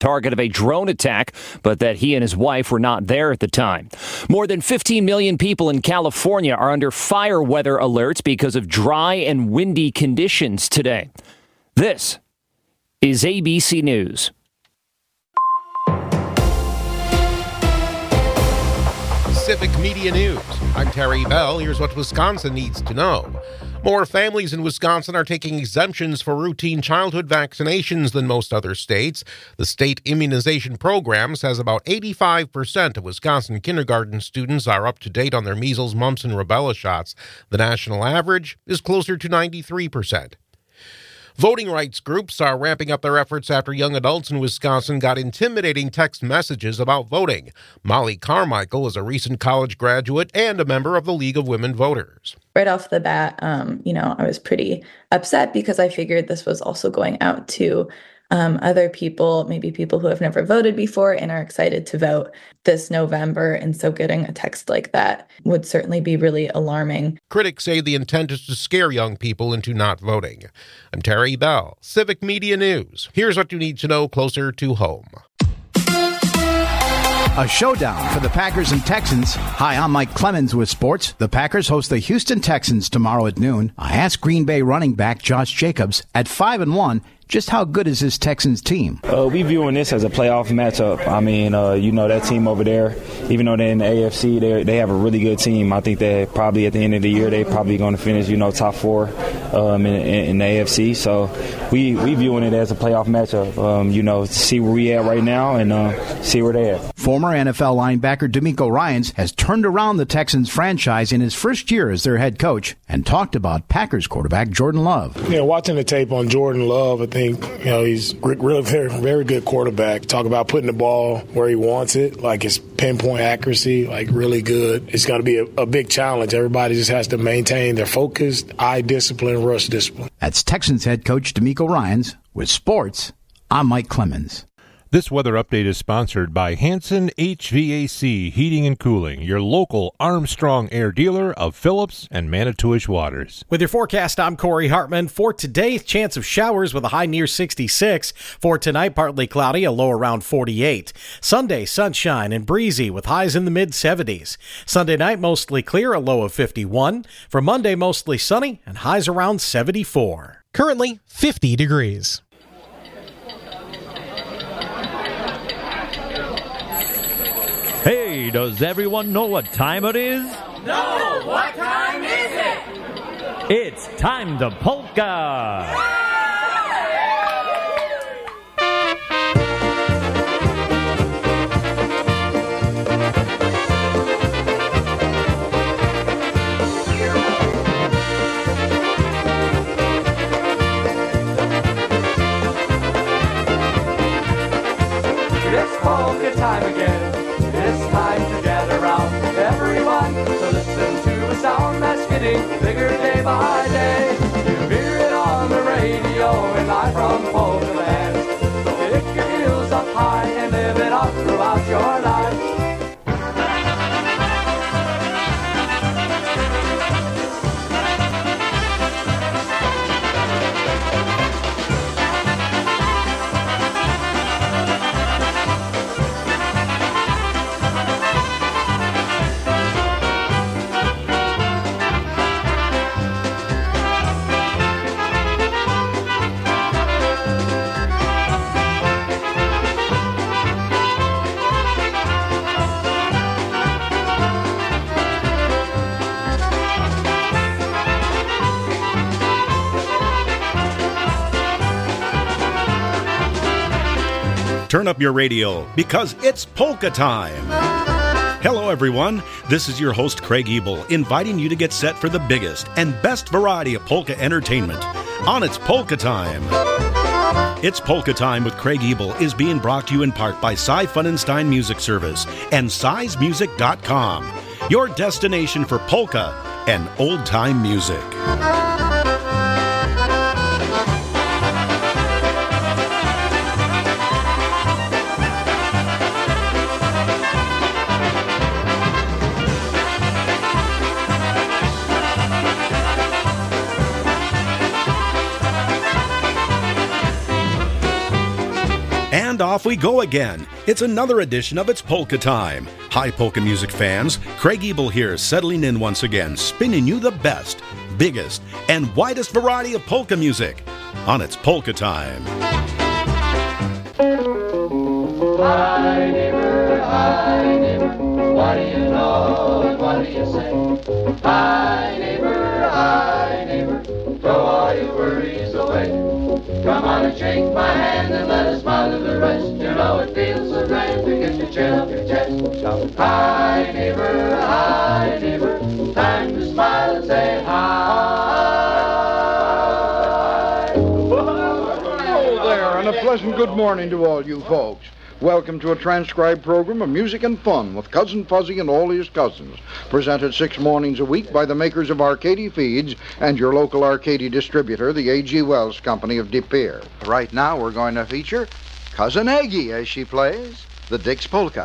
target of a drone attack, but that he and his wife were not there at the time. More than 15 million people in California are under fire weather alerts because of dry and windy conditions today. This is ABC News. Civic Media News. I'm Terry Bell. Here's what Wisconsin needs to know. More families in Wisconsin are taking exemptions for routine childhood vaccinations than most other states. The state immunization program says about 85% of Wisconsin kindergarten students are up to date on their measles, mumps, and rubella shots. The national average is closer to 93%. Voting rights groups are ramping up their efforts after young adults in Wisconsin got intimidating text messages about voting. Molly Carmichael is a recent college graduate and a member of the League of Women Voters. Right off the bat, I was pretty upset because I figured this was also going out to other people, maybe people who have never voted before and are excited to vote this November. And so getting a text like that would certainly be really alarming. Critics say the intent is to scare young people into not voting. I'm Terry Bell, Civic Media News. Here's what you need to know closer to home. A showdown for the Packers and Texans. Hi, I'm Mike Clemens with sports. The Packers host the Houston Texans tomorrow at noon. I asked Green Bay running back Josh Jacobs at 5-1, just how good is this Texans team? We viewing this as a playoff matchup. I mean, that team over there, even though they're in the AFC, they have a really good team. I think that probably at the end of the year, they're probably going to finish, top 4 in the AFC. So we viewing it as a playoff matchup, see where we at right now and see where they're at. Former NFL linebacker DeMeco Ryans has turned around the Texans franchise in his first year as their head coach and talked about Packers quarterback Jordan Love. Yeah, watching the tape on Jordan Love, I think, he's really very, very good quarterback. Talk about putting the ball where he wants it, like his pinpoint accuracy, like really good. It's going to be a big challenge. Everybody just has to maintain their focus, eye discipline, rush discipline. That's Texans head coach DeMeco Ryans. With sports, I'm Mike Clemens. This weather update is sponsored by Hanson HVAC Heating and Cooling, your local Armstrong Air dealer of Phillips and Manitowish Waters. With your forecast, I'm Corey Hartman. For today, chance of showers with a high near 66. For tonight, partly cloudy, a low around 48. Sunday, sunshine and breezy with highs in the mid-70s. Sunday night, mostly clear, a low of 51. For Monday, mostly sunny and highs around 74. Currently, 50 degrees. Hey, does everyone know what time it is? No, what time is it? It's time to polka! It's polka time again. It's time to gather round everyone to listen to a sound that's getting bigger day by day. You hear it on the radio and live from Polka Land. So pick your heels up high and live it up throughout your life. Turn up your radio because it's polka time. Hello, everyone. This is your host, Craig Ebel, inviting you to get set for the biggest and best variety of polka entertainment on It's Polka Time. It's Polka Time with Craig Ebel is being brought to you in part by Cy Funenstein Music Service and SizMusic.com, your destination for polka and old-time music. And off we go again. It's another edition of It's Polka Time. Hi, polka music fans. Craig Ebel here, settling in once again, spinning you the best, biggest, and widest variety of polka music on It's Polka Time. Hi neighbor, what do you know and what do you say? Hi neighbor, throw all your worries away. Come on and shake my hand and let us smile to the rest. You know it feels so great to get the chill off your chest. Shout, hi neighbor, time to smile and say hi. Hello there, and a pleasant good morning to all you folks. Welcome to a transcribed program of music and fun with Cousin Fuzzy and all his cousins. Presented 6 mornings a week by the makers of Arcady Feeds and your local Arcady distributor, the A.G. Wells Company of De Pere. Right now we're going to feature Cousin Aggie as she plays the Dix Polka.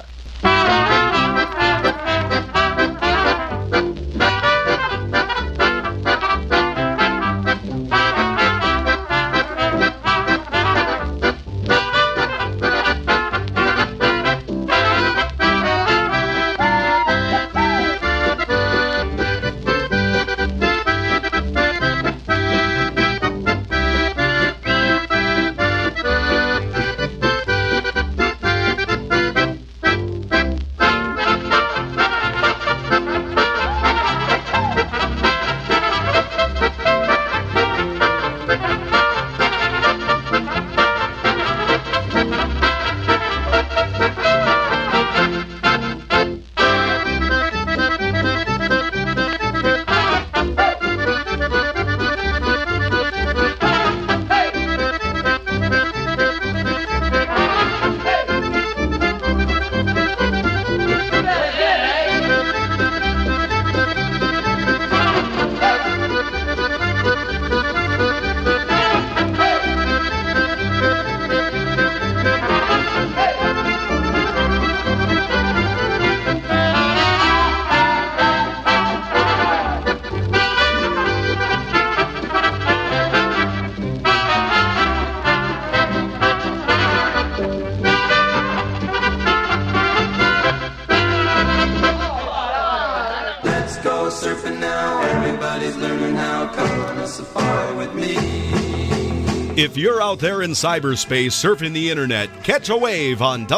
If you're out there in cyberspace surfing the internet, catch a wave on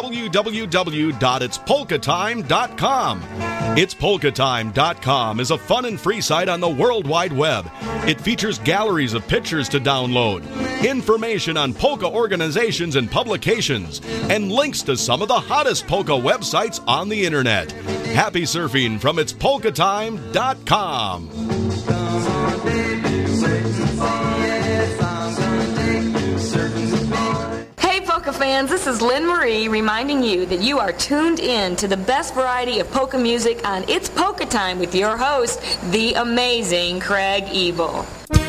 www.itspolkatime.com. Itspolkatime.com is a fun and free site on the World Wide Web. It features galleries of pictures to download, information on polka organizations and publications, and links to some of the hottest polka websites on the internet. Happy surfing from itspolkatime.com. Polka fans, this is Lynn Marie reminding you that you are tuned in to the best variety of polka music on It's Polka Time with your host, the amazing Craig Ebel.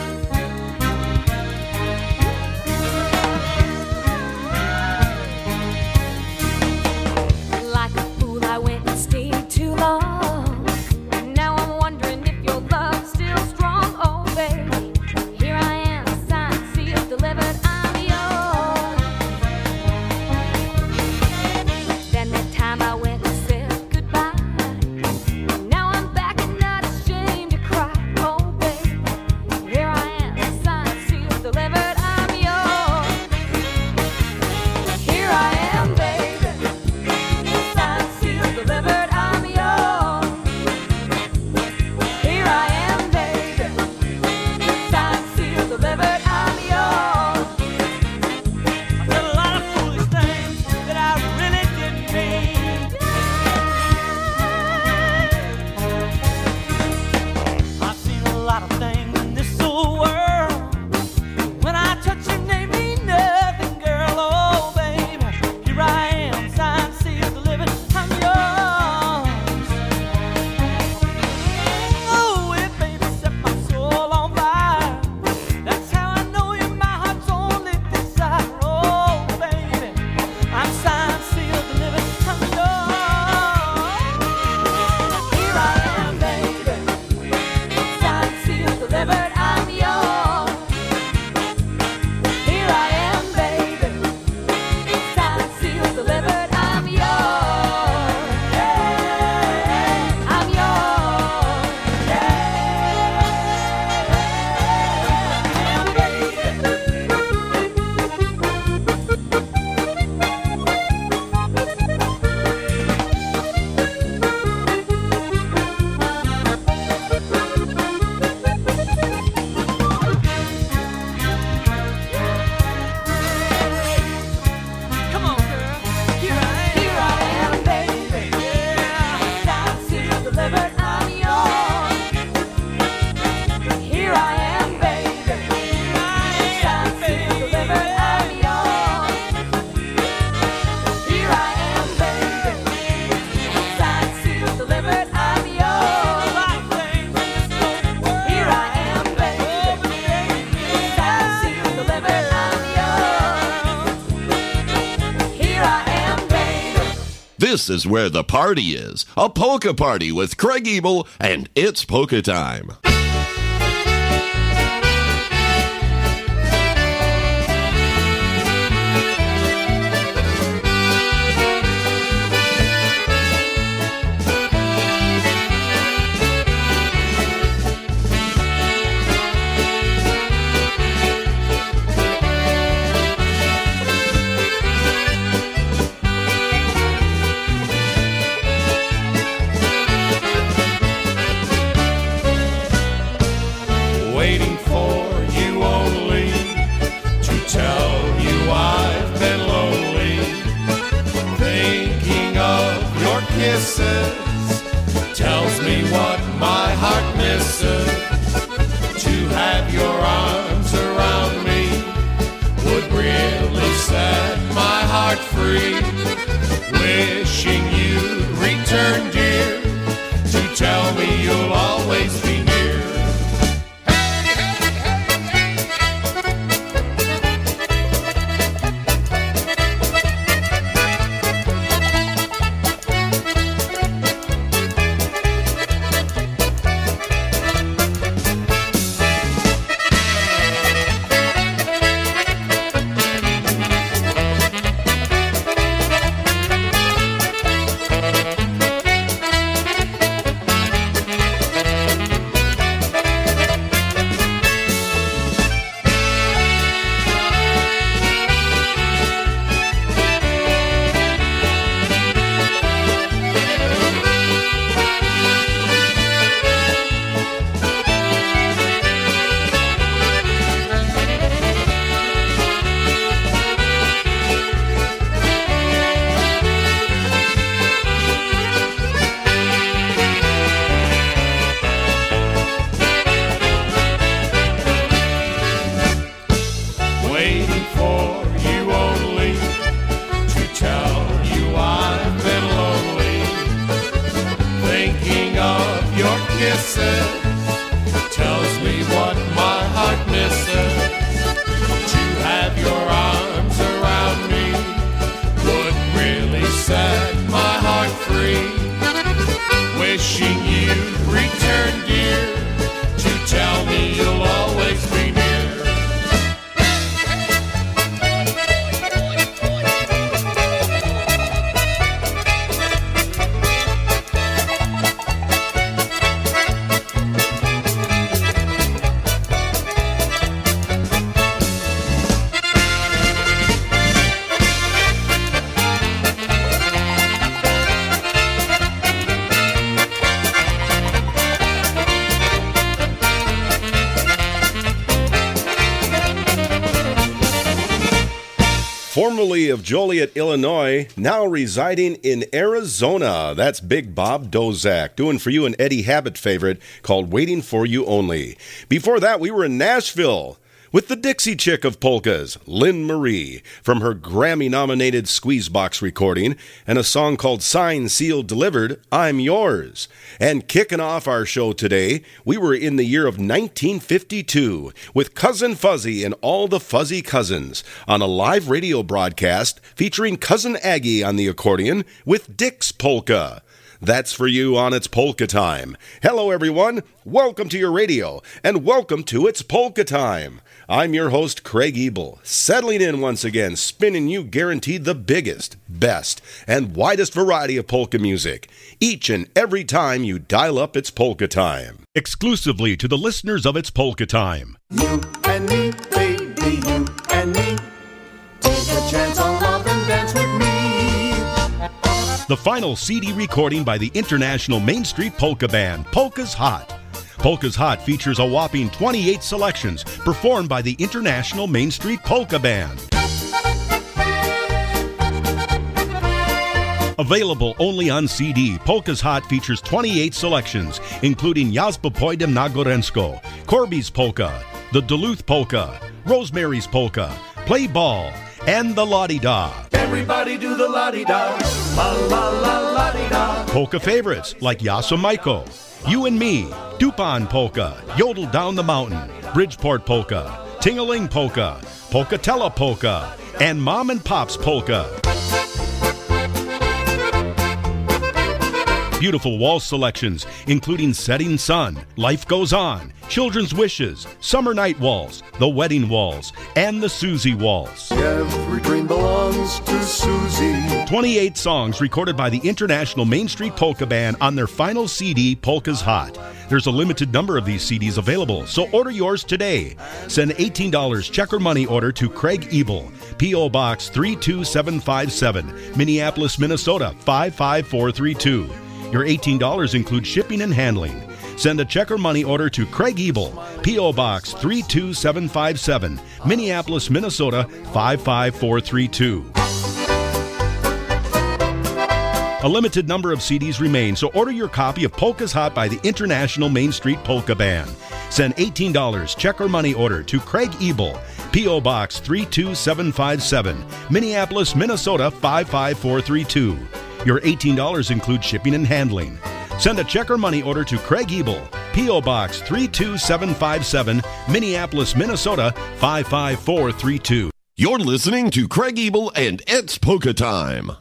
Like a fool, I went and stayed too long. Now I'm wondering if your love's still strong. Oh, baby, here I am, signed, sealed, delivered. I went and said goodbye. Now I'm back and not ashamed to cry. Oh, baby, here This is where the party is. A polka party with Craig Ebel, and it's polka time. Waiting for you only to tell you I've been lonely. Thinking of your kisses tells me what my heart misses. To have your arms around me would really set my heart free. Wishing you'd return, dear, to tell me you'll always be near. Waiting for you only to tell you I've been lonely. Thinking of your kisses tells me what my heart misses. To have your arms around me would really set my heart free. Wishing you'd return, dear, to tell me you'll always be near. Formerly of Joliet, Illinois, now residing in Arizona. That's Big Bob Dozak, doing for you an Eddie Habit favorite called Waiting for You Only. Before that, we were in Nashville with the Dixie Chick of polkas, Lynn Marie, from her Grammy-nominated Squeezebox recording, and a song called Signed, Sealed, Delivered, I'm Yours. And kicking off our show today, we were in the year of 1952 with Cousin Fuzzy and all the Fuzzy Cousins on a live radio broadcast featuring Cousin Aggie on the accordion with Dick's Polka. That's for you on It's Polka Time. Hello, everyone. Welcome to your radio, and welcome to It's Polka Time. I'm your host, Craig Ebel, settling in once again, spinning you guaranteed the biggest, best, and widest variety of polka music, each and every time you dial up It's Polka Time. Exclusively to the listeners of It's Polka Time. You and me, baby, you and me. Take a chance on love and dance with me. The final CD recording by the International Main Street Polka Band, Polka's Hot. Polka's Hot features a whopping 28 selections performed by the International Main Street Polka Band. Available only on CD, Polka's Hot features 28 selections, including Jazba Pojdem na Gorensko, Corby's Polka, the Duluth Polka, Rosemary's Polka, Play Ball, and the La-Di-Da. Everybody do the la-di-da, la-la-la-la-di-da. Polka favorites like Yasa Maiko, You and Me, Dupan Polka, Yodel Down the Mountain, Bridgeport Polka, Ting-a-Ling Polka, Polkatella Polka, and Mom and Pop's Polka. Beautiful wall selections, including Setting Sun, Life Goes On, Children's Wishes, Summer Night Walls, The Wedding Walls, and the Susie Walls. Every dream belongs to Susie. 28 songs recorded by the International Main Street Polka Band on their final CD, Polka's Hot. There's a limited number of these CDs available, so order yours today. Send $18 check or money order to Craig Ebel, P.O. Box 32757, Minneapolis, Minnesota 55432. Your $18 includes shipping and handling. Send a check or money order to Craig Ebel, P.O. Box 32757, Minneapolis, Minnesota 55432. A limited number of CDs remain, so order your copy of Polka's Hot by the International Main Street Polka Band. Send $18 check or money order to Craig Ebel, P.O. Box 32757, Minneapolis, Minnesota 55432. Your $18 includes shipping and handling. Send a check or money order to Craig Ebel, P.O. Box 32757, Minneapolis, Minnesota 55432. You're listening to Craig Ebel and It's Polka Time.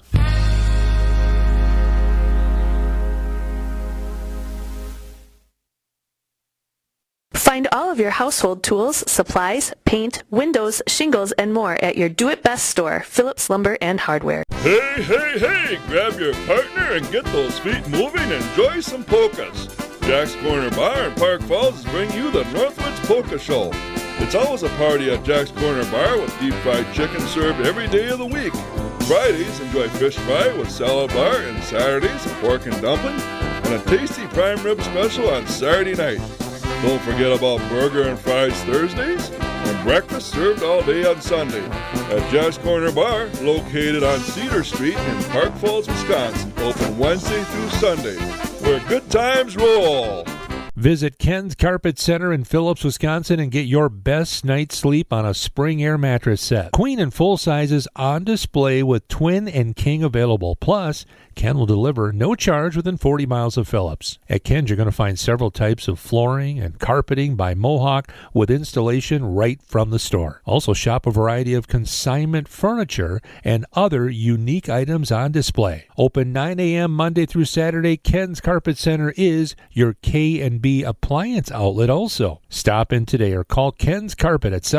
Find all of your household tools, supplies, paint, windows, shingles, and more at your do-it-best store, Phillips Lumber and Hardware. Hey, hey, hey! Grab your partner and get those feet moving and enjoy some polkas. Jack's Corner Bar in Park Falls is bringing you the Northwoods Polka Show. It's always a party at Jack's Corner Bar with deep-fried chicken served every day of the week. Fridays, enjoy fish fry with salad bar, and Saturdays, pork and dumpling, and a tasty prime rib special on Saturday night. Don't forget about burger and fries Thursdays, and breakfast served all day on Sunday at Jack's Corner Bar, located on Cedar Street in Park Falls, Wisconsin, open Wednesday through Sunday, where good times roll. Visit Ken's Carpet Center in Phillips, Wisconsin, and get your best night's sleep on a Spring Air mattress set. Queen and full sizes on display with twin and king available. Plus, Ken will deliver no charge within 40 miles of Phillips. At Ken's, you're going to find several types of flooring and carpeting by Mohawk with installation right from the store. Also, shop a variety of consignment furniture and other unique items on display. Open 9 a.m. Monday through Saturday, Ken's Carpet Center is your K&B appliance outlet also. Stop in today or call Ken's Carpet at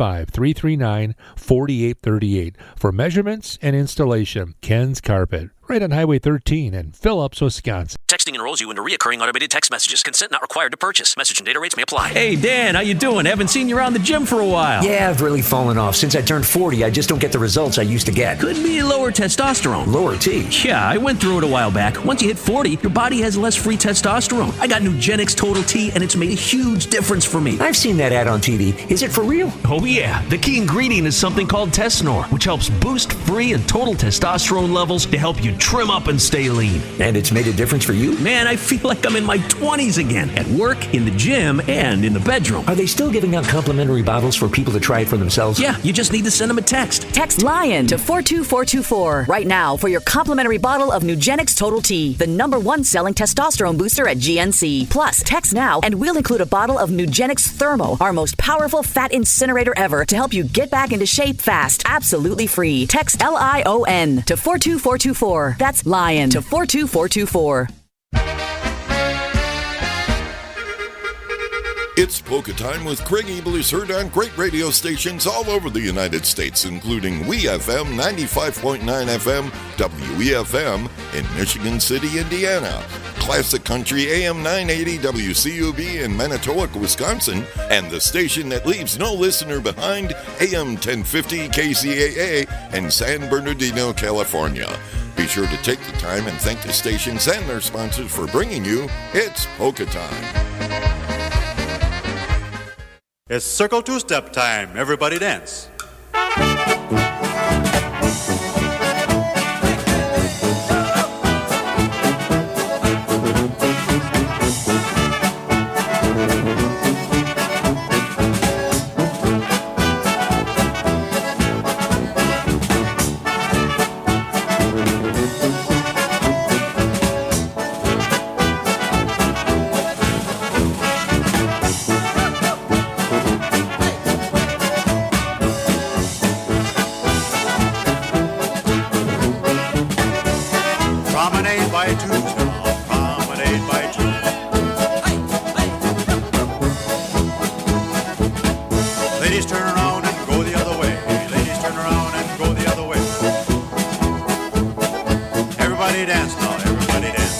715-339-4838 for measurements and installation. Ken's Carpet, right on Highway 13 in Phillips, Wisconsin. Texting enrolls you into recurring automated text messages. Consent not required to purchase. Message and data rates may apply. Hey, Dan, how you doing? Haven't seen you around the gym for a while. Yeah, I've really fallen off. Since I turned 40, I just don't get the results I used to get. Could be lower testosterone. Lower T? Yeah, I went through it a while back. Once you hit 40, your body has less free testosterone. I got Nugenix Total T, and it's made a huge difference for me. I've seen that ad on TV. Is it for real? Oh, yeah. The key ingredient is something called Tesnor, which helps boost free and total testosterone levels to help you trim up and stay lean. And it's made a difference for you? Man, I feel like I'm in my 20s again, at work, in the gym, and in the bedroom. Are they still giving out complimentary bottles for people to try it for themselves? Yeah, you just need to send them a text. Text LION to 42424 right now for your complimentary bottle of Nugenix Total T, the #1 selling testosterone booster at GNC. Plus, text now and we'll include a bottle of Nugenix Thermo, our most powerful fat incinerator ever, to help you get back into shape fast, absolutely free. Text LION to 42424. That's LION to 42424. It's Polka Time with Craig Ebel is heard on great radio stations all over the United States, including WeFM 95.9 FM, WEFM in Michigan City, Indiana, Classic Country AM 980 WCUB in Manitowoc, Wisconsin, and the station that leaves no listener behind, AM 1050 KCAA in San Bernardino, California. Be sure to take the time and thank the stations and their sponsors for bringing you It's Polka Time. It's circle two-step time. Everybody dance. Promenade by two-step, Everybody dance now, everybody dance.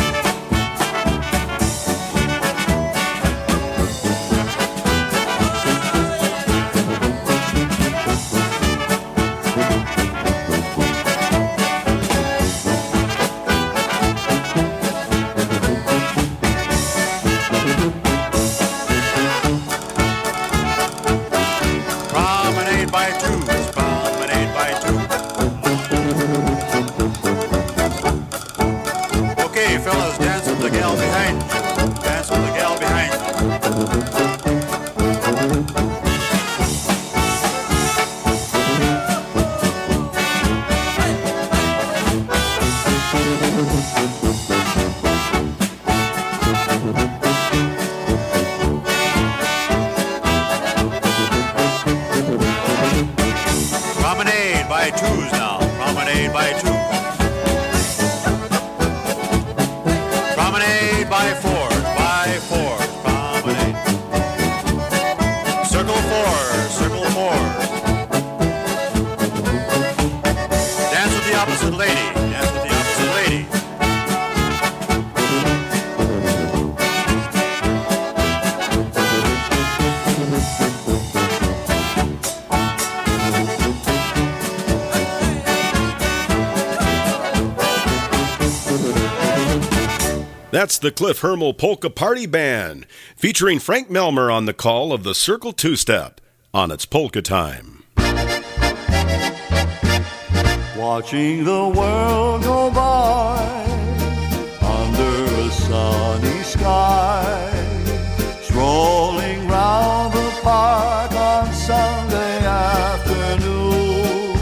Promenade by twos, promenade by twos. Okay, fellas, dance with the gal behind you. Dance with the gal behind you. Promenade by twos now. Promenade by twos. Promenade by fours. By fours. Promenade. Circle fours. Circle fours. Dance with the opposite lady. Dance with the opposite lady. That's the Cliff Hermel Polka Party Band, featuring Frank Melmer on the call of the Circle Two-Step on its Polka Time. Watching the world go by under a sunny sky, strolling round the park on Sunday afternoon.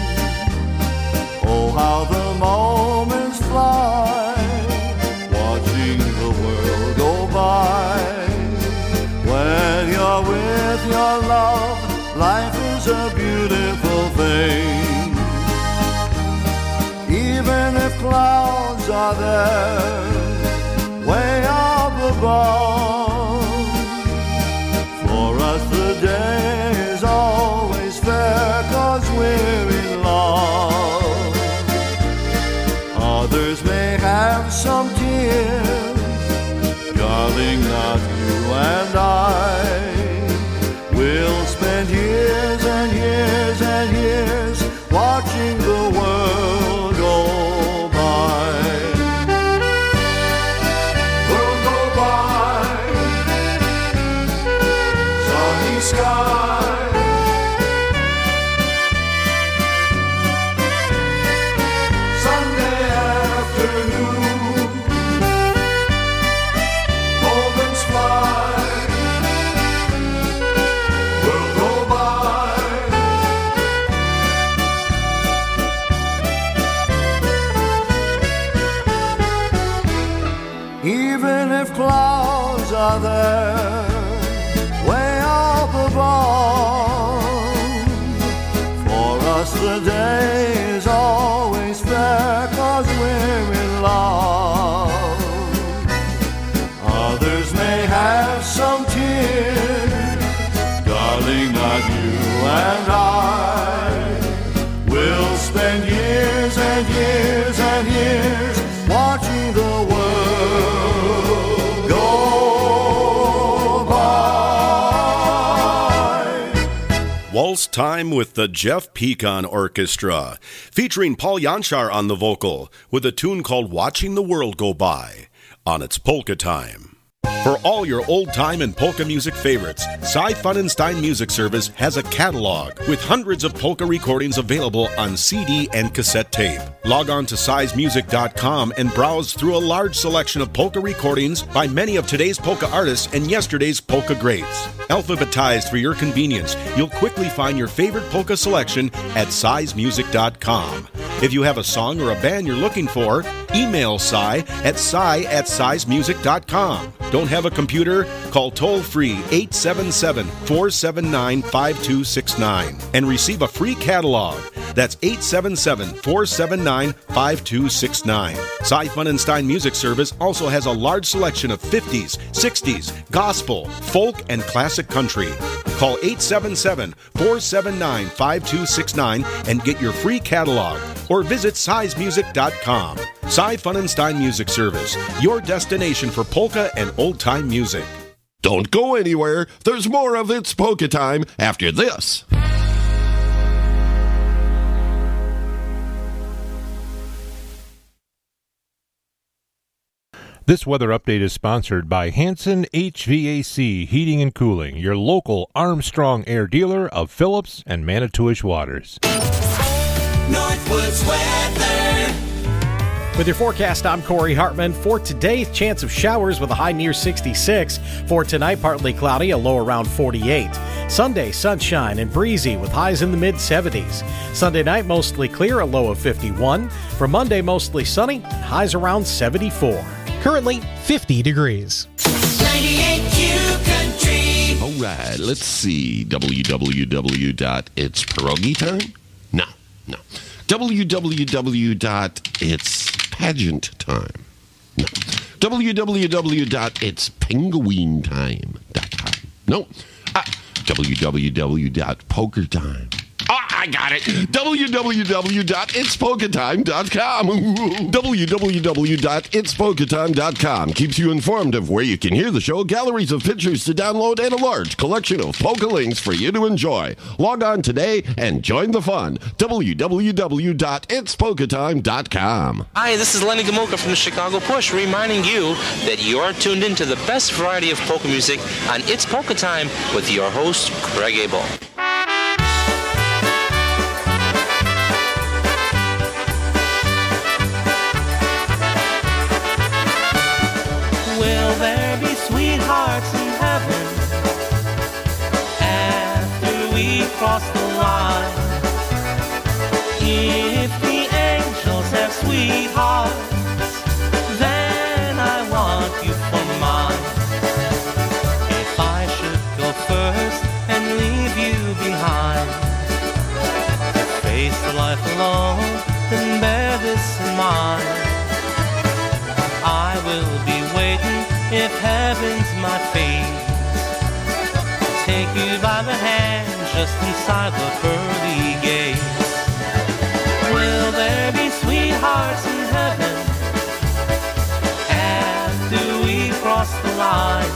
Oh, how the moments fly, watching the world go by. When you're with your love, life is a beautiful thing. Even if clouds are there, way up above, for us the day is always fair, 'cause we're in love. Others may have some tears, darling, not you and I. We'll spend years and years and years watching the world go by. World go by, sunny sky. Sunday afternoon, moments fly. World go by. Even if clouds are there, way up above, for us the day is always fair, 'cause we're in love. Others may have some tears, darling, not you and I. We'll spend years and years and years watching the world go by. Waltz Time with the Jeff Pecan Orchestra, featuring Paul Janschar on the vocal, with a tune called Watching the World Go By on its Polka Time. For all your old-time and polka music favorites, Cy Funenstein Music Service has a catalog with hundreds of polka recordings available on CD and cassette tape. Log on to sizemusic.com and browse through a large selection of polka recordings by many of today's polka artists and yesterday's polka greats. Alphabetized for your convenience, you'll quickly find your favorite polka selection at sizemusic.com. If you have a song or a band you're looking for, email Cy at sizemusic.com. Don't have a computer? Call toll-free 877-479-5269 and receive a free catalog. That's 877-479-5269. Cy Funenstein Music Service also has a large selection of 50s, 60s, gospel, folk, and classic country. Call 877-479-5269 and get your free catalog, or visit sizemusic.com. Cy Funenstein Music Service, your destination for polka and old-time music. Don't go anywhere. There's more of It's Polka Time after this. This weather update is sponsored by Hanson HVAC Heating and Cooling, your local Armstrong Air dealer of Phillips and Manitowish Waters. Northwoods weather. With your forecast, I'm Corey Hartman. For today, chance of showers with a high near 66. For tonight, partly cloudy, a low around 48. Sunday, sunshine and breezy with highs in the mid-70s. Sunday night, mostly clear, a low of 51. For Monday, mostly sunny, highs around 74. Currently 50 degrees. 98 Q Country. All right, let's see. www.itspierogitime? No. www.itspageanttime? No. www.itspenguintime.com? No. www.pokertime. Oh, I got it. www.itspolkatime.com. www.itspolkatime.com keeps you informed of where you can hear the show, galleries of pictures to download, and a large collection of polka links for you to enjoy. Log on today and join the fun. www.itspolkatime.com. Hi, this is Lenny Gomulka from the Chicago Push, reminding you that you're tuned into the best variety of polka music on It's Polka Time with your host, Craig Abel. Will there be sweethearts in heaven after we cross the line? If the angels have sweethearts, then I want you for mine. If I should go first and leave you behind, to face the life alone, then bear this in mind. I will be waiting if heaven's my fate, to take you by the hand just inside the pearly gates. Will there be sweethearts in heaven after we cross the line?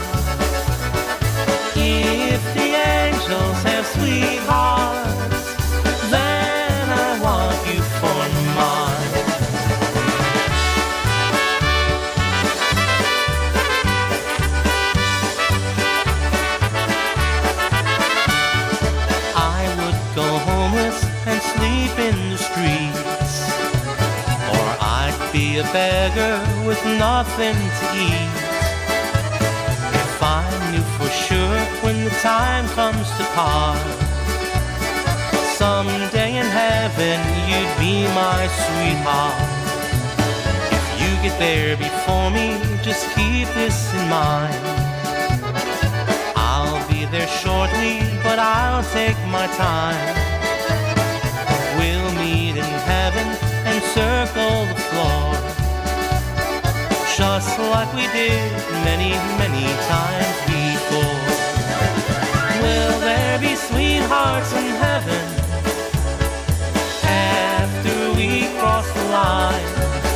If the angels have sweethearts, then I want you for mine. And sleep in the streets, or I'd be a beggar with nothing to eat. If I knew for sure when the time comes to part, someday in heaven you'd be my sweetheart. If you get there before me, just keep this in mind. I'll be there shortly, but I'll take my time. We'll meet in heaven and circle the floor, just like we did many, many times before. Will there be sweethearts in heaven after we cross the line?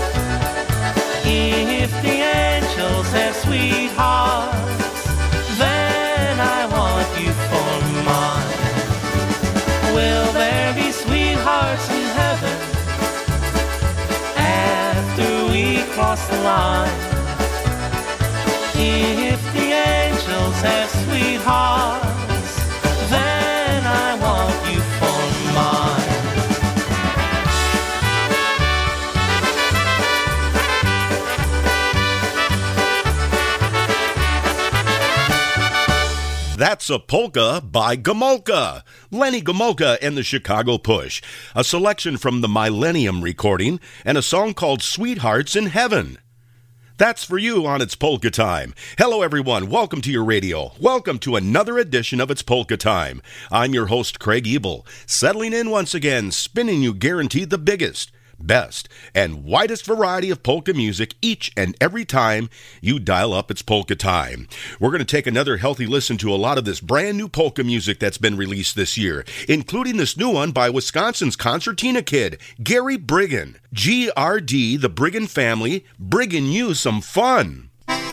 If the angels have sweethearts, then I want you for mine. Will there be sweethearts in heaven after we cross the line? If the angels have sweethearts, then I want you for mine. That's a polka by Gomulka, Lenny Gomulka and the Chicago Push, a selection from the Millennium recording, and a song called Sweethearts in Heaven. That's for you on It's Polka Time. Hello, everyone. Welcome to your radio. Welcome to another edition of It's Polka Time. I'm your host, Craig Ebel, settling in once again, spinning you guaranteed the biggest, best, and widest variety of polka music each and every time you dial up It's Polka Time. We're going to take another healthy listen to a lot of this brand new polka music that's been released this year, including this new one by Wisconsin's concertina kid, Gary Briggen. GRD, the Briggen family, bringing you some fun.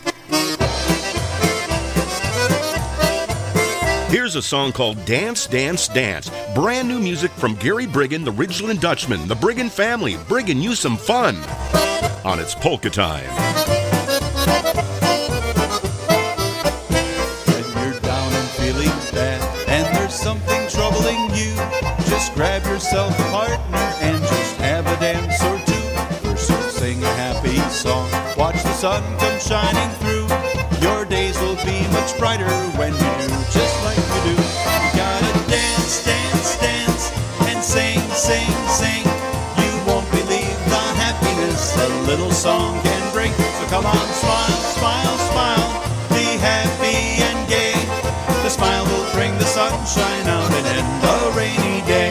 Here's a song called Dance, Dance, Dance. Brand new music from Gary Briggen, the Ridgeland Dutchman, the Briggen family, bringing you some fun on It's Polka Time. When you're down and feeling bad and there's something troubling you, just grab yourself a partner and just have a dance or two. First you'll sing a happy song, watch the sun come shining through. Your days will be much brighter when you do just like you do. You gotta dance, dance, dance, and sing, sing, sing. You won't believe the happiness a little song can bring. So come on, smile, smile, smile, be happy and gay. The smile will bring the sunshine out and end a rainy day.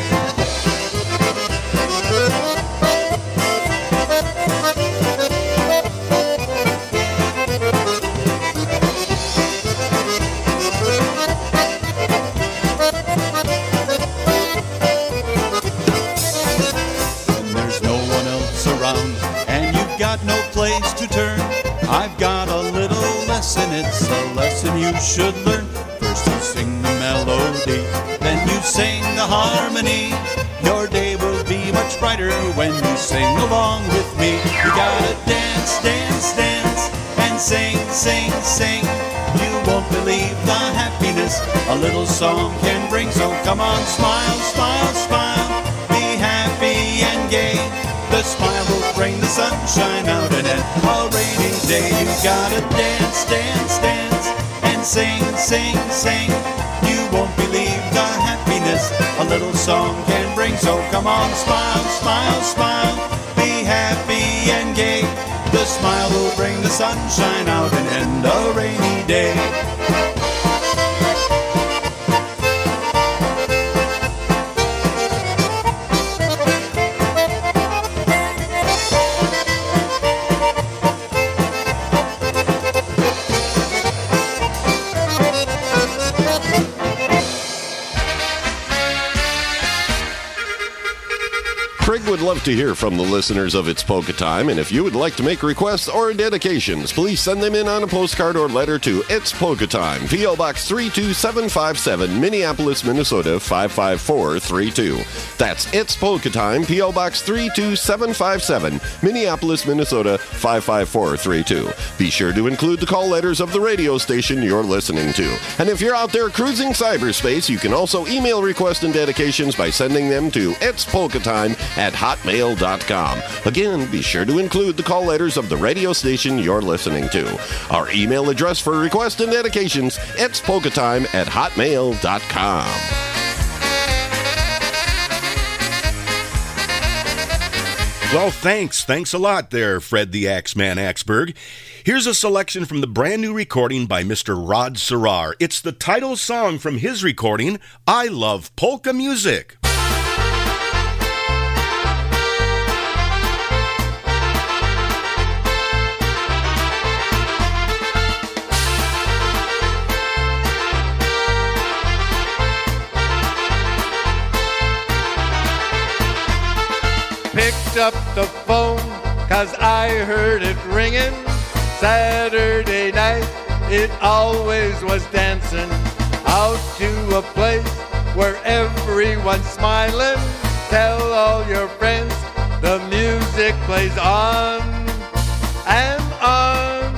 To turn, I've got a little lesson, it's a lesson you should learn. First you sing the melody, then you sing the harmony. Your day will be much brighter when you sing along with me. You gotta dance, dance, dance, and sing, sing, sing. You won't believe the happiness a little song can bring. So come on, smile, smile, smile, be happy and gay. The smile will bring the sunshine out and end a rainy day. You gotta dance, dance, dance, and sing, sing, sing. You won't believe the happiness a little song can bring. So come on, smile, smile, smile, be happy and gay. The smile will bring the sunshine out and end a rainy day. Craig would love to hear from the listeners of It's Polka Time, and if you would like to make requests or dedications, please send them in on a postcard or letter to It's Polka Time, P.O. Box 32757, Minneapolis, Minnesota 55432. That's It's Polka Time, P.O. Box 32757, Minneapolis, Minnesota 55432. Be sure to include the call letters of the radio station you're listening to. And if you're out there cruising cyberspace, you can also email requests and dedications by sending them to itspolkatime@hotmail.com. Again, be sure to include the call letters of the radio station you're listening to. Our email address for requests and dedications, itspolkatime@hotmail.com. Well, thanks a lot there, Fred the Axeman Axberg. Here's a selection from the brand new recording by Mr. Rod Serrar. It's the title song from his recording, I Love Polka Music. Picked up the phone, 'cause I heard it ringing. Saturday night, it always was dancing. Out to a place where everyone's smiling. Tell all your friends the music plays on and on.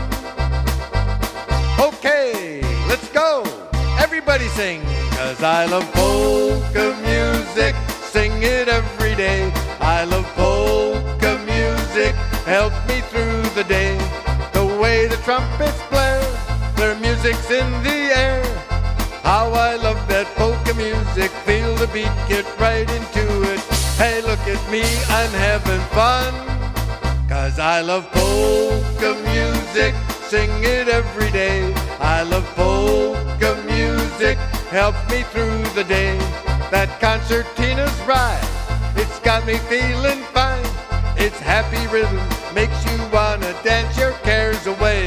Okay, let's go. Everybody sing, 'cause I love polka music. Sing it every day. I love polka music, helps me through the day. The way the trumpets blare, their music's in the air. How I love that polka music, feel the beat, get right into it. Hey, look at me, I'm having fun, 'cause I love polka music, sing it every day. I love polka music, helps me through the day. That concertina's right, it's got me feeling fine. Its happy rhythm makes you wanna dance your cares away.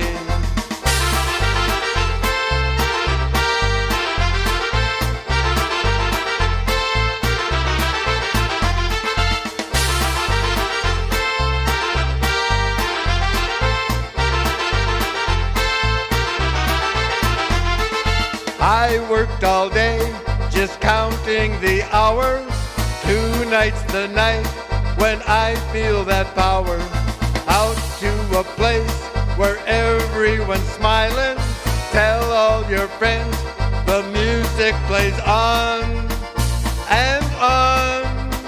I worked all day just counting the hours. Tonight's the night when I feel that power. Out to a place where everyone's smiling. Tell all your friends the music plays on and on.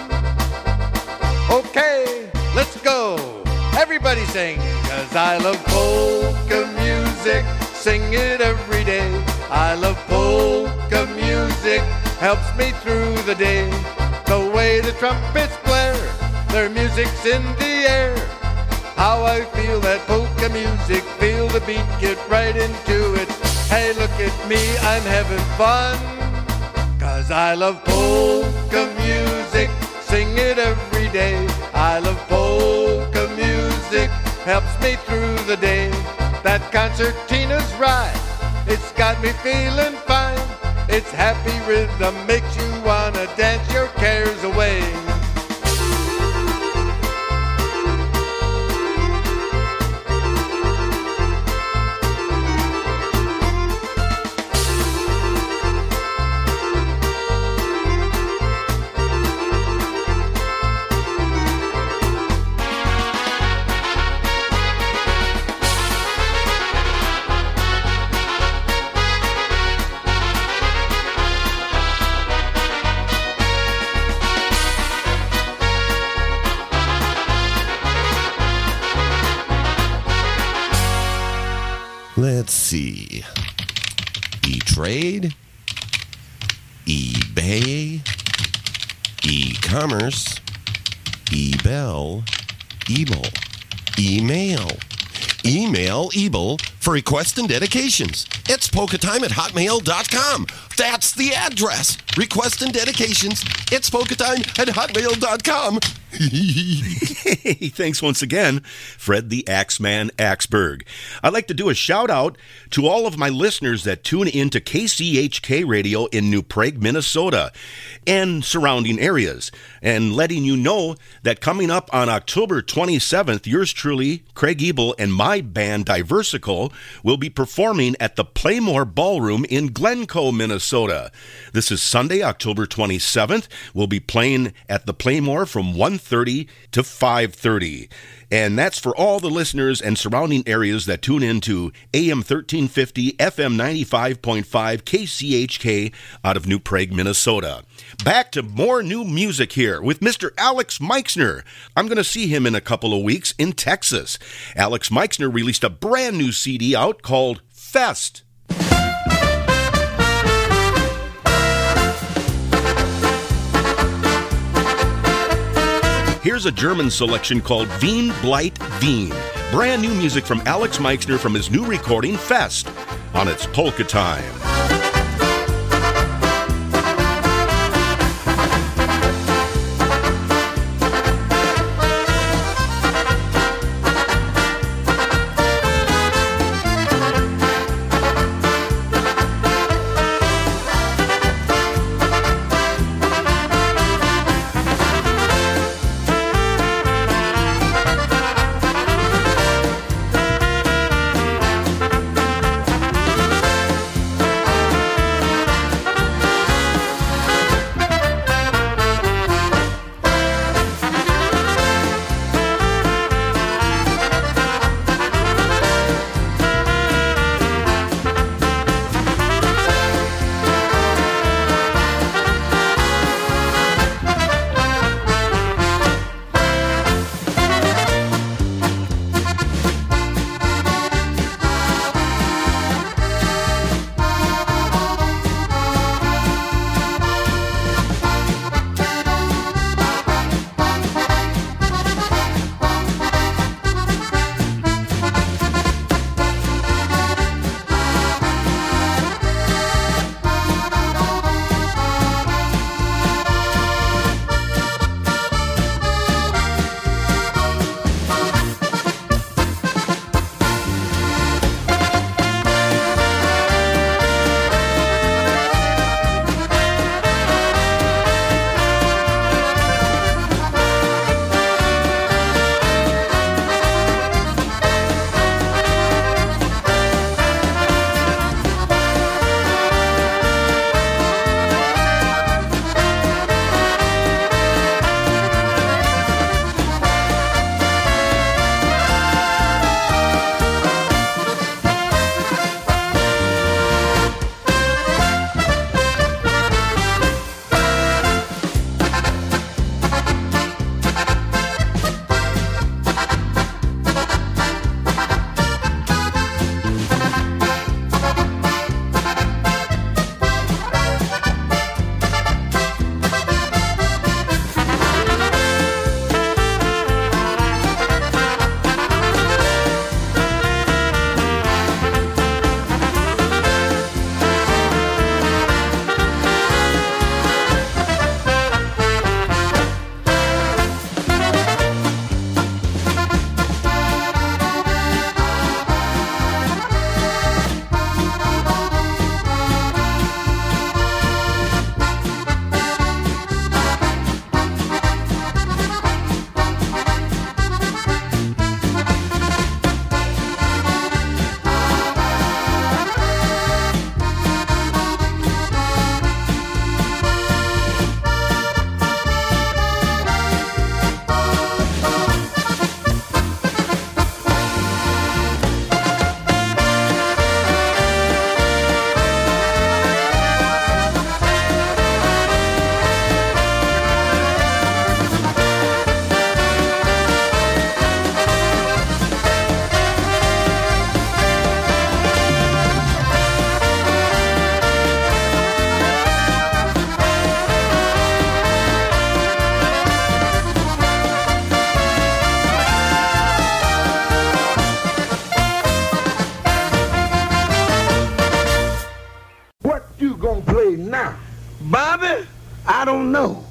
Okay, let's go. Everybody sing, 'cause I love polka music. Sing it every day. I love polka music, helps me through the day. The way the trumpets blare, their music's in the air. How I feel that polka music, feel the beat, get right into it. Hey, look at me, I'm having fun, 'cause I love polka music, sing it every day. I love polka music, helps me through the day. That concertina's right, it's got me feeling fine. Its happy rhythm makes you wanna dance your cares away. Let's see. E-Trade, eBay, e-commerce, eBell, Ebel, email. Email Ebel for requests and dedications. It's polkatime@hotmail.com. That's the address. Requests and dedications. It's polkatime@hotmail.com. Hey, thanks once again, Fred the Axeman Axberg. I'd like to do a shout out to all of my listeners that tune in to KCHK Radio in New Prague, Minnesota, and surrounding areas, and letting you know that coming up on October 27th, yours truly, Craig Ebel, and my band Diversical will be performing at the Playmore Ballroom in Glencoe, Minnesota. This is Sunday, October 27th. We'll be playing at the Playmore from 1:30 to 5:30. And that's for all the listeners and surrounding areas that tune into AM 1350, FM 95.5, KCHK out of New Prague, Minnesota. Back to more new music here with Mr. Alex Meixner. I'm going to see him in a couple of weeks in Texas. Alex Meixner released a brand new CD out called Fest. Here's a German selection called Wien Blight Wien. Brand new music from Alex Meixner from his new recording Fest on It's Polka Time.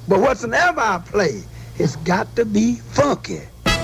But whatsoever I play, it's got to be funky.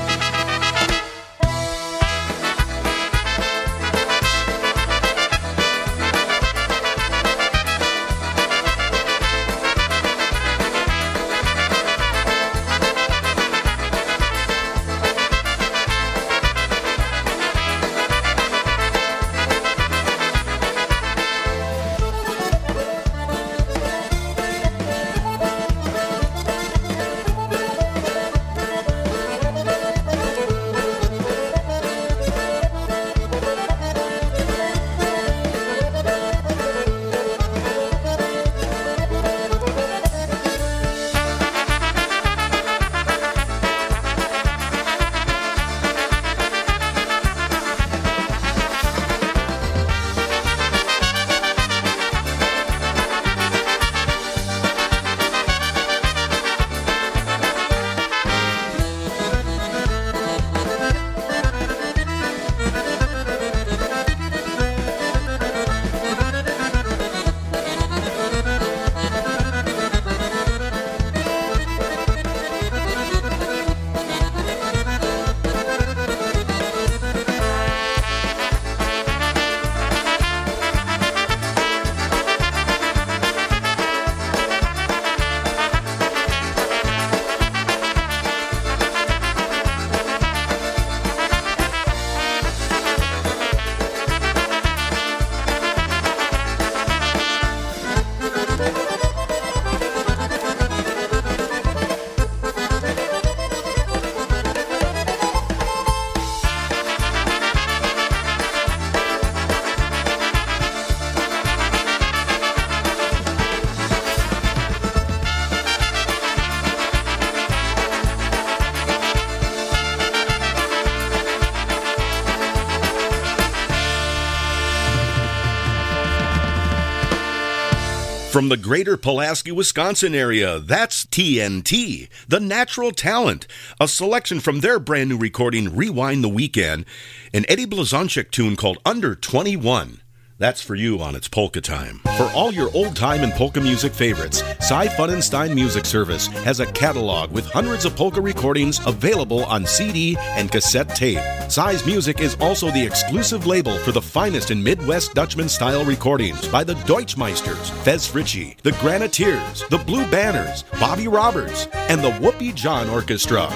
From the greater Pulaski, Wisconsin area, that's TNT, The Natural Talent, a selection from their brand new recording, Rewind the Weekend, an Eddie Blazonczyk tune called Under 21. That's for you on It's Polka Time. For all your old-time and polka music favorites, Cy Funenstein Music Service has a catalog with hundreds of polka recordings available on CD and cassette tape. Cy's Music is also the exclusive label for the finest in Midwest Dutchman-style recordings by the Deutschmeisters, Fez Ritchie, the Graniteers, the Blue Banners, Bobby Roberts, and the Whoopi John Orchestra.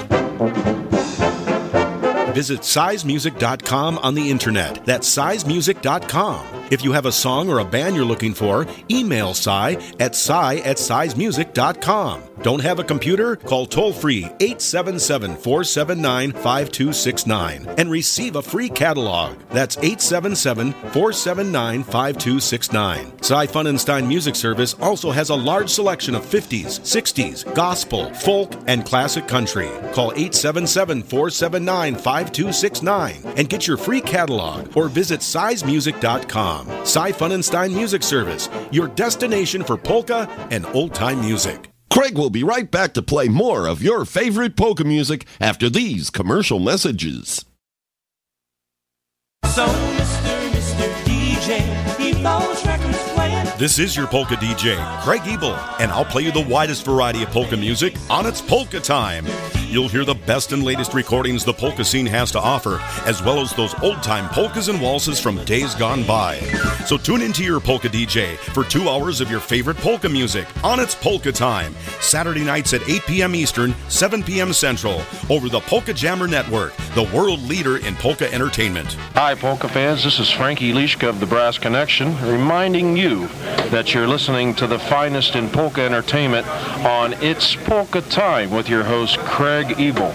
Visit sizmusic.com on the internet. That's sizmusic.com. If you have a song or a band you're looking for, email Cy at sizmusic.com. Don't have a computer? Call toll-free 877-479-5269 and receive a free catalog. That's 877-479-5269. Cy Funenstein Music Service also has a large selection of 50s, 60s, gospel, folk, and classic country. Call 877-479-5269 and get your free catalog or visit sizmusic.com. Cy Funenstein Music Service, your destination for polka and old-time music. Craig will be right back to play more of your favorite polka music after these commercial messages. So, Mr. DJ, keep those records playing. This is your Polka DJ, Craig Ebel, and I'll play you the widest variety of polka music on It's Polka Time. You'll hear the best and latest recordings the polka scene has to offer, as well as those old-time polkas and waltzes from days gone by. So tune into your Polka DJ for 2 hours of your favorite polka music on It's Polka Time, Saturday nights at 8 p.m. Eastern, 7 p.m. Central, over the Polka Jammer Network, the world leader in polka entertainment. Hi, polka fans. This is Frankie Lischka of the Brass Connection, reminding you that you're listening to the finest in polka entertainment on It's Polka Time with your host, Craig Ebel.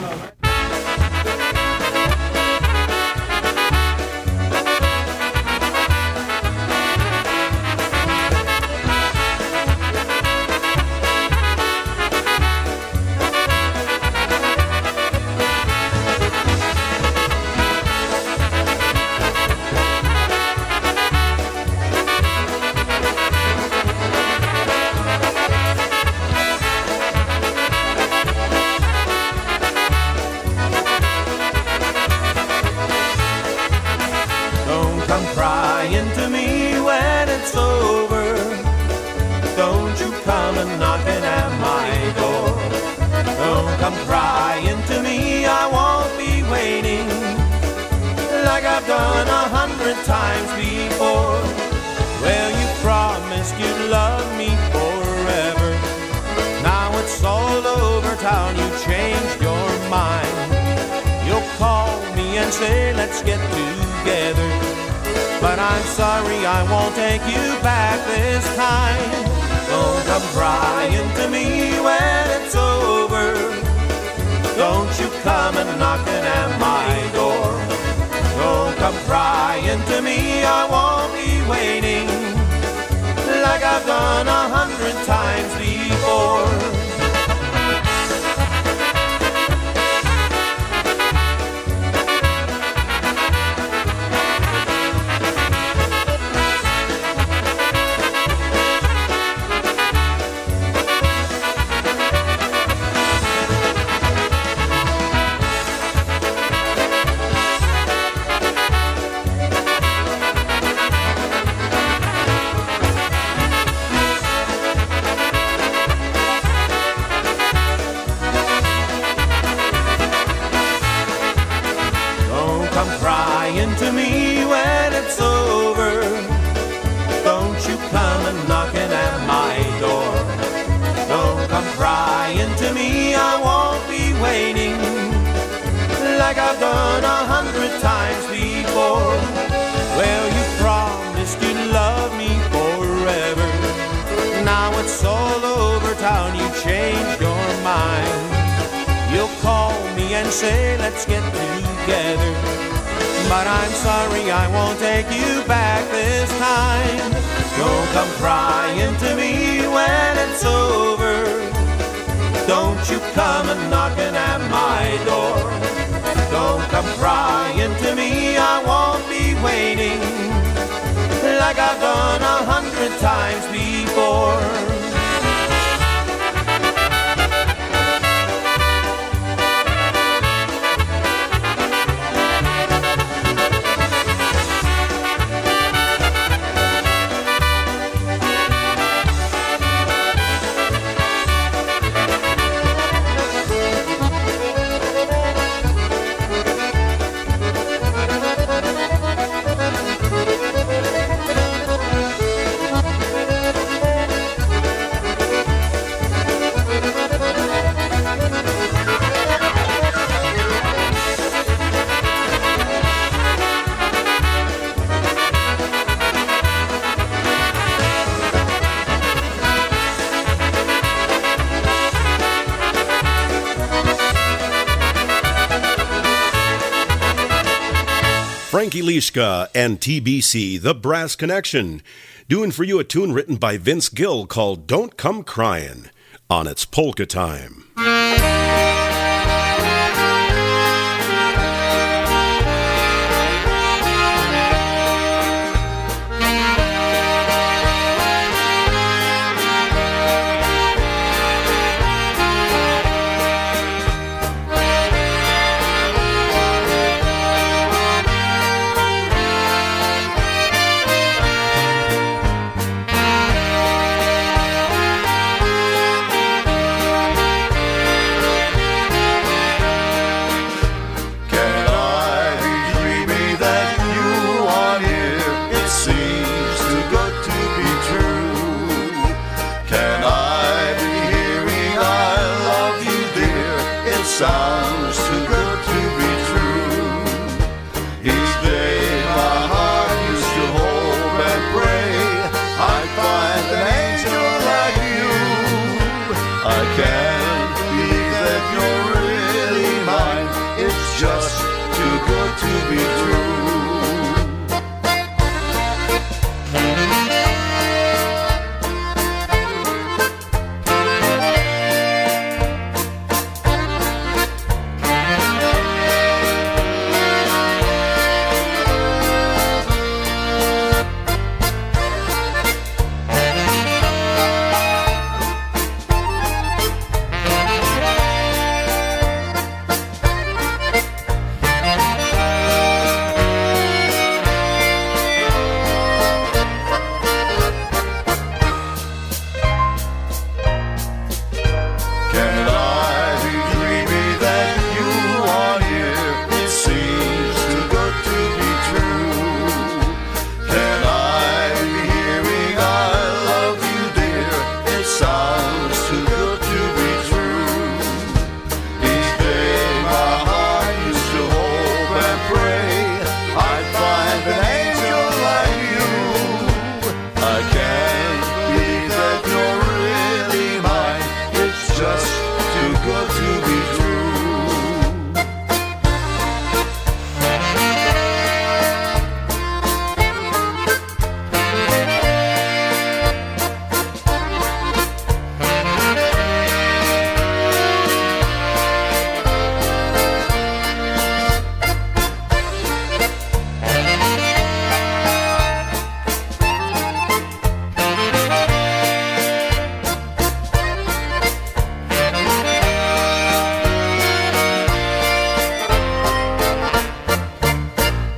I've done 100 times before. Well, you promised you'd love me forever. Now it's all over town, you changed your mind. You'll call me and say, let's get together. But I'm sorry, I won't take you back this time. Don't come crying to me when it's over. Don't you come and knocking at my door. Don't come crying to me, I won't be waiting, like I've done 100 times before. To me when it's over. Don't you come and knocking at my door. Don't come crying to me, I won't be waiting, like I've done 100 times before. Well, you promised you'd love me forever. Now it's all over town, you changed your mind. You'll call me and say, let's get together. But I'm sorry, I won't take you back this time. Don't come crying to me when it's over. Don't you come and knocking at my door. Don't come crying to me, I won't be waiting, like I've done 100 times before. Frankie Lishka and TBC, The Brass Connection, doing for you a tune written by Vince Gill called Don't Come Crying on It's Polka Time.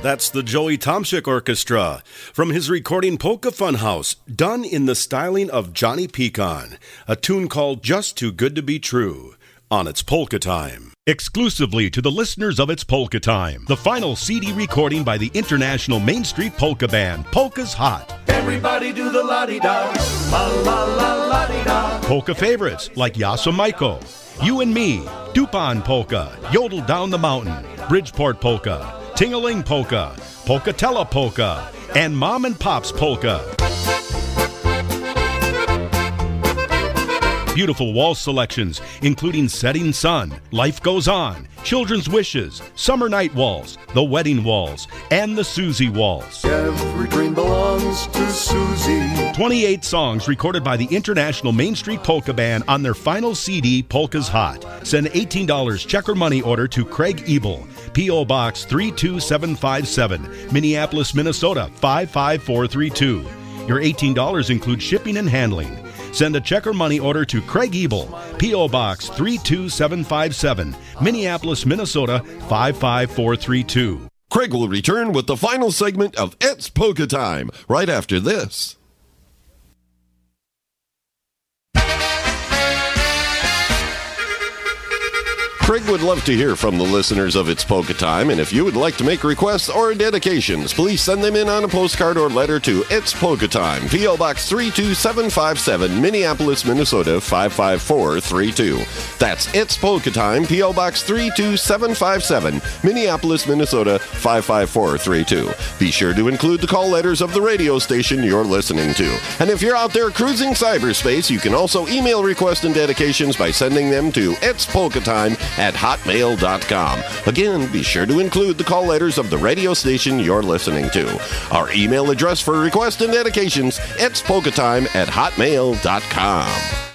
That's the Joey Tomchik Orchestra from his recording Polka Funhouse, done in the styling of Johnny Pecan, a tune called Just Too Good to Be True, on It's Polka Time. Exclusively to the listeners of It's Polka Time, the final CD recording by the International Main Street Polka Band, Polka's Hot. Everybody do the la-di-da, la-la-la-la-di-da. Polka favorites like Yasa Maiko, You and Me, Dupan Polka, Yodel Down the Mountain, Bridgeport Polka, Ting-a-Ling Polka, Polkatella Polka, and Mom and Pop's Polka. Beautiful waltz selections, including Setting Sun, Life Goes On, Children's Wishes, Summer Night Waltz, The Wedding Waltz, and the Susie Waltz. Every dream belongs to Susie. 28 songs recorded by the International Main Street Polka Band on their final CD, Polka's Hot. Send $18 check or money order to Craig Ebel, P.O. Box 32757, Minneapolis, Minnesota 55432. Your $18 includes shipping and handling. Send a check or money order to Craig Ebel, P.O. Box 32757, Minneapolis, Minnesota 55432. Craig will return with the final segment of It's Polka Time right after this. Craig would love to hear from the listeners of It's Polka Time, and if you would like to make requests or dedications, please send them in on a postcard or letter to It's Polka Time, P.O. Box 32757, Minneapolis, Minnesota 55432. That's It's Polka Time, P.O. Box 32757, Minneapolis, Minnesota 55432. Be sure to include the call letters of the radio station you're listening to. And if you're out there cruising cyberspace, you can also email requests and dedications by sending them to itspolkatime@hotmail.com. Again, be sure to include the call letters of the radio station you're listening to. Our email address for requests and dedications, itspolkatime@hotmail.com.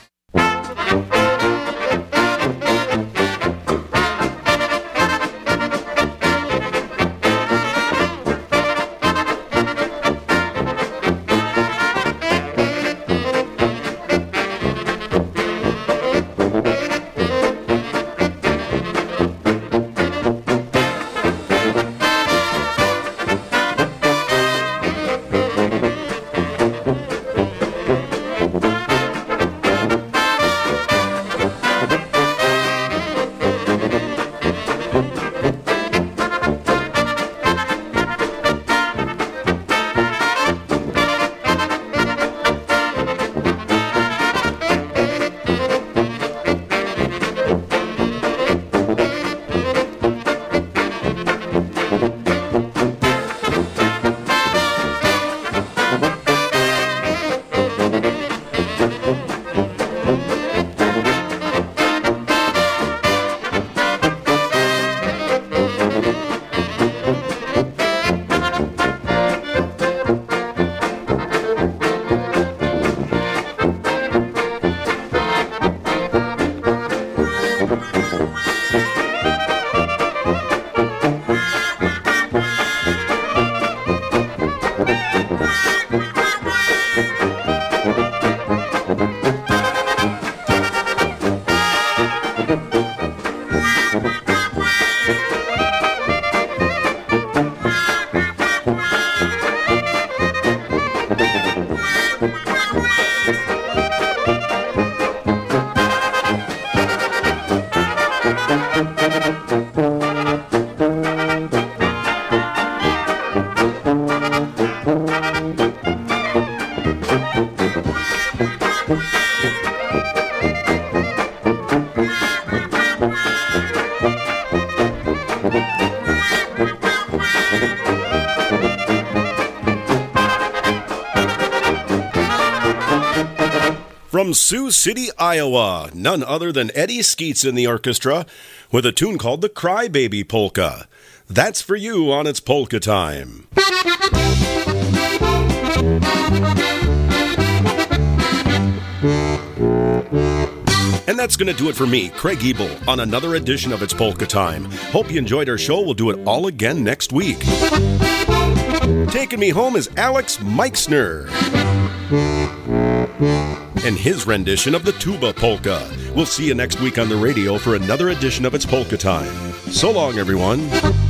From Sioux City, Iowa, none other than Eddie Skeets in the orchestra with a tune called the Crybaby Polka. That's for you on It's Polka Time. And that's going to do it for me, Craig Ebel, on another edition of It's Polka Time. Hope you enjoyed our show. We'll do it all again next week. Taking me home is Alex Meixner and his rendition of the Tuba Polka. We'll see you next week on the radio for another edition of It's Polka Time. So long, everyone.